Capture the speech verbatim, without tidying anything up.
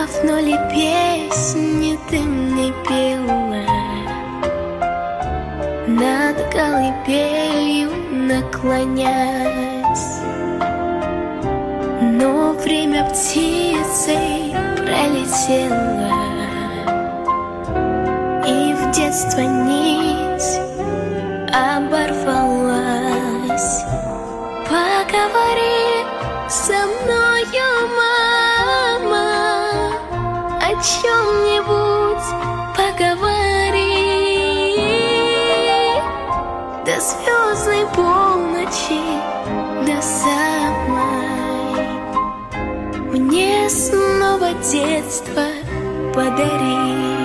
Давно ли песни ты мне пела? Над колыбелью наклонясь, но время птицей пролетело, и в детство нить оборвалась. Поговори со мною, мама, о чем-нибудь поговори. До звездной полночи, до самой, мне снова детство подари.